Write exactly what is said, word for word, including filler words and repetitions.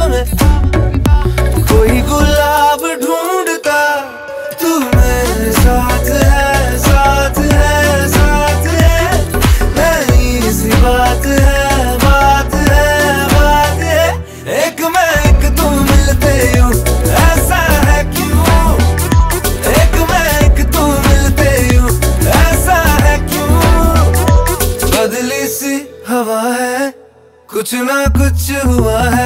में कोई गुलाब ढूंढता, तू मेरे साथ है, साथ है, साथ है। नई सी बात है, बात है, बात है। एक मैं एक तू मिलते यूं, ऐसा है क्यों? एक मैं एक तू मिलते यूं, ऐसा है क्यों? बदली सी हवा है, कुछ ना कुछ हुआ है।